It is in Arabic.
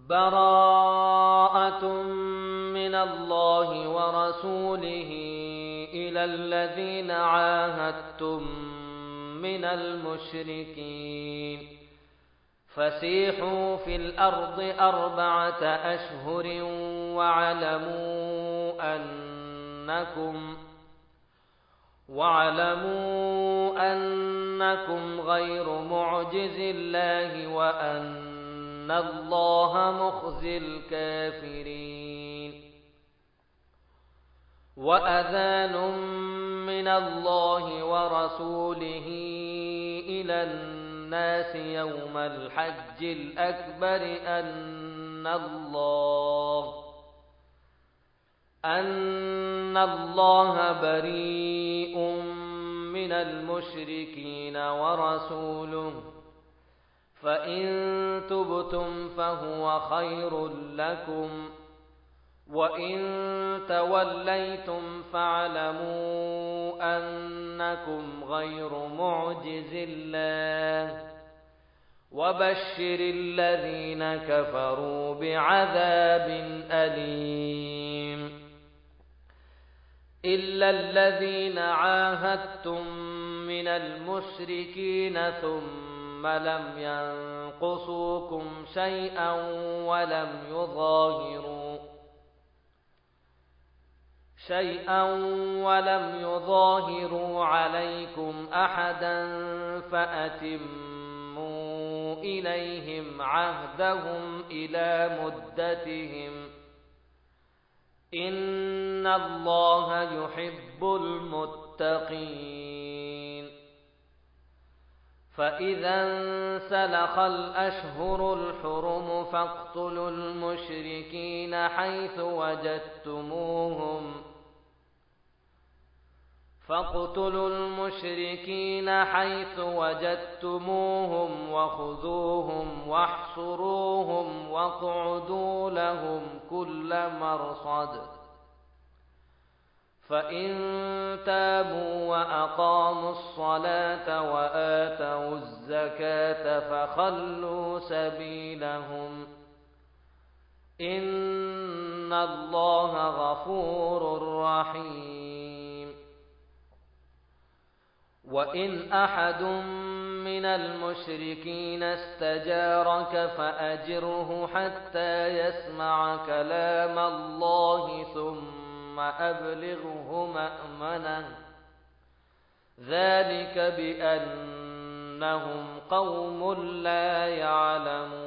براءة من الله ورسوله إلى الذين عاهدتم من المشركين فسيحوا في الأرض 4 أشهر واعلموا أنكم غير معجز الله وأن الله مخزي الكافرين وأذان من الله ورسوله إلى الناس يوم الحج الأكبر أن الله بريء من المشركين ورسوله فإن تبتم فهو خير لكم وإن توليتم فاعلموا أنكم غير معجز الله وبشر الذين كفروا بعذاب أليم إلا الذين عاهدتم من المشركين ثم لم ينقصوكم شيئا ولم يظاهروا عليكم أحدا فأتموا إليهم عهدهم إلى مدتهم إن الله يحب المتقين فإذا انسلخ الأشهر الحرم فاقتلوا المشركين حيث وجدتموهم وخذوهم واحصروهم واقعدوا لهم كل مرصد فإن تابوا وأقاموا الصلاة وآتوا الزكاة فخلوا سبيلهم إن الله غفور رحيم وإن أحد من المشركين استجارك فأجره حتى يسمع كلام الله ثم أبلغه مأمنه ذلك بأنهم قوم لا يعلمون